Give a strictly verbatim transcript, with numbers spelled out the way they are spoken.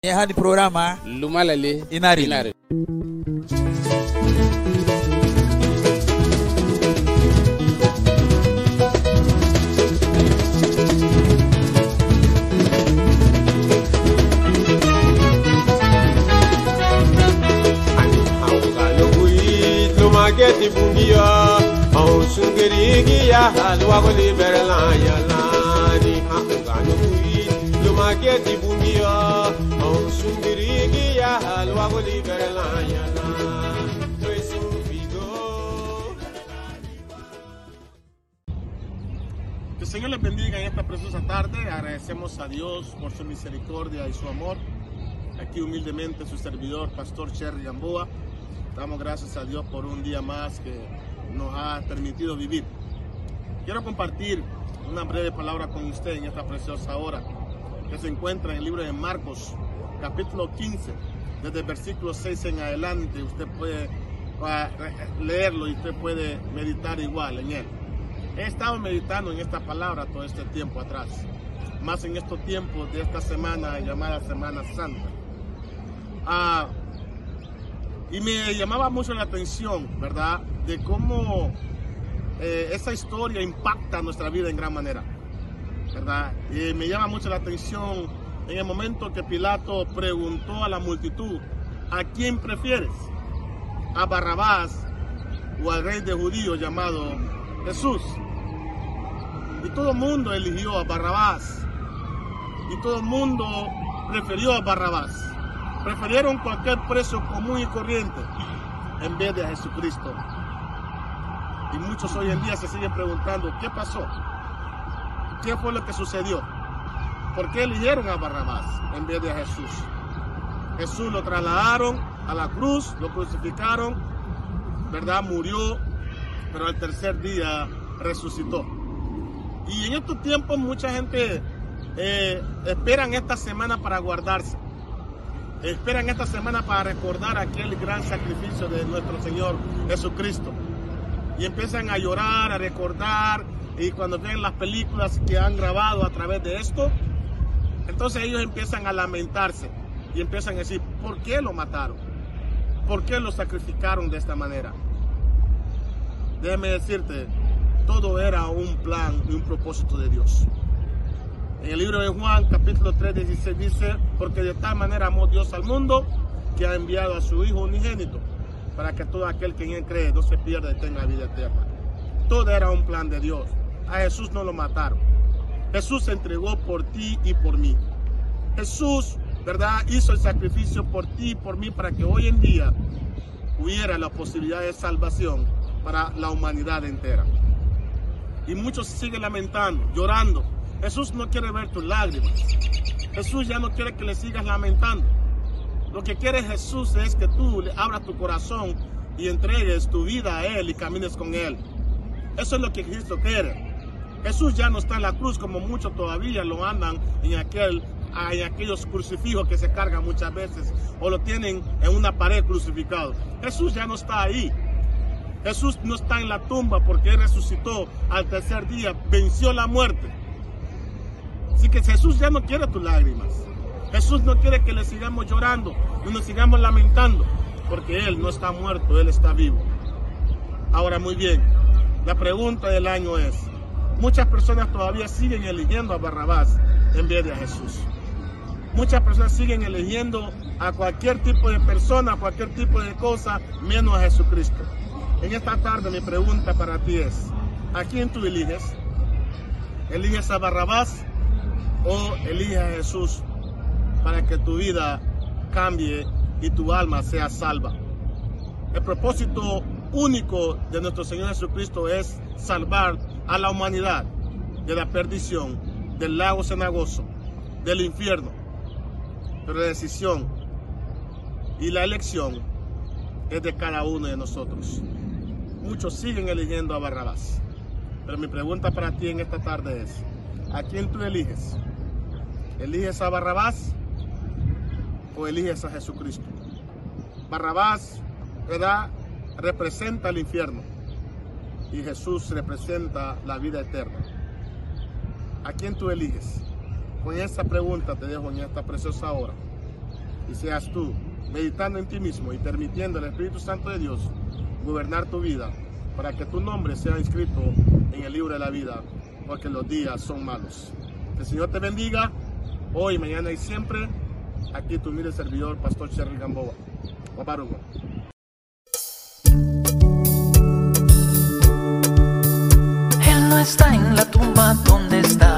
Hadi programa Lumalale Inari. Inari. Lumageti bungia, au sungirigi ya halwa goli berlanya lani hakano kui. Lumageti bungia, au sungirigi ya halwa goli berlanya lani. Que el Señor les bendiga en esta preciosa tarde. Agradecemos a Dios por su misericordia y su amor. Aquí humildemente su servidor, Pastor Cherry Gamboa. Damos gracias a Dios por un día más que nos ha permitido vivir. Quiero compartir una breve palabra con usted en esta preciosa hora, que se encuentra en el libro de Marcos, capítulo quince, desde el versículo seis en adelante. Usted puede leerlo y usted puede meditar igual en él. He estado meditando en esta palabra todo este tiempo atrás, más en estos tiempos de esta semana llamada Semana Santa. Ah, Y me llamaba mucho la atención, ¿verdad?, de cómo eh, esa historia impacta nuestra vida en gran manera, ¿verdad? Y me llama mucho la atención en el momento que Pilato preguntó a la multitud: ¿a quién prefieres? ¿A Barrabás o al rey de judíos llamado Jesús? Y todo el mundo eligió a Barrabás. Y todo el mundo prefirió a Barrabás. Prefirieron cualquier preso común y corriente en vez de a Jesucristo. Y muchos hoy en día se siguen preguntando: ¿qué pasó? ¿Qué fue lo que sucedió? ¿Por qué eligieron a Barrabás en vez de a Jesús? Jesús lo trasladaron a la cruz, lo crucificaron, ¿verdad? Murió, pero al tercer día resucitó. Y en estos tiempos mucha gente eh, esperan esta semana para guardarse. Esperan esta semana para recordar aquel gran sacrificio de nuestro Señor Jesucristo. Y empiezan a llorar, a recordar, y cuando ven las películas que han grabado a través de esto, entonces ellos empiezan a lamentarse y empiezan a decir: ¿por qué lo mataron? ¿Por qué lo sacrificaron de esta manera? Déjame decirte, todo era un plan y un propósito de Dios. En el libro de Juan, capítulo tres, dieciséis, dice: porque de tal manera amó Dios al mundo, que ha enviado a su Hijo unigénito, para que todo aquel que en él cree no se pierda y tenga vida eterna. Todo era un plan de Dios. A Jesús no lo mataron. Jesús se entregó por ti y por mí. Jesús, ¿verdad?, hizo el sacrificio por ti y por mí, para que hoy en día hubiera la posibilidad de salvación para la humanidad entera. Y muchos se siguen lamentando, llorando. Jesús no quiere ver tus lágrimas. Jesús ya no quiere que le sigas lamentando. Lo que quiere Jesús es que tú le abras tu corazón y entregues tu vida a Él y camines con Él. Eso es lo que Cristo quiere. Jesús ya no está en la cruz como muchos todavía lo andan en, aquel, en aquellos crucifijos que se cargan muchas veces, o lo tienen en una pared crucificado. Jesús ya no está ahí. Jesús no está en la tumba, porque Él resucitó al tercer día, venció la muerte. Así que Jesús ya no quiere tus lágrimas. Jesús no quiere que le sigamos llorando, no nos sigamos lamentando, porque Él no está muerto, Él está vivo. Ahora, muy bien, la pregunta del año es: muchas personas todavía siguen eligiendo a Barrabás en vez de a Jesús. Muchas personas siguen eligiendo a cualquier tipo de persona, a cualquier tipo de cosa, menos a Jesucristo. En esta tarde mi pregunta para ti es: ¿a quién tú eliges? ¿Eliges a Barrabás o eliges a Jesús para que tu vida cambie y tu alma sea salva? El propósito único de nuestro Señor Jesucristo es salvar a la humanidad de la perdición, del lago cenagoso, del infierno. Pero la decisión y la elección es de cada uno de nosotros. Muchos siguen eligiendo a Barrabás, pero mi pregunta para ti en esta tarde es: ¿a quién tú eliges? ¿Eliges a Barrabás o eliges a Jesucristo? Barrabás, ¿verdad?, representa el infierno, y Jesús representa la vida eterna. ¿A quién tú eliges? Con esta pregunta te dejo en esta preciosa hora. y seas tú, meditando en ti mismo y permitiendo al Espíritu Santo de Dios gobernar tu vida, para que tu nombre sea inscrito en el libro de la vida, porque los días son malos. Que el Señor te bendiga, hoy, mañana y siempre. Aquí tu humilde servidor, Pastor Cherry Gamboa. Wabarugo. Él no está en la tumba donde está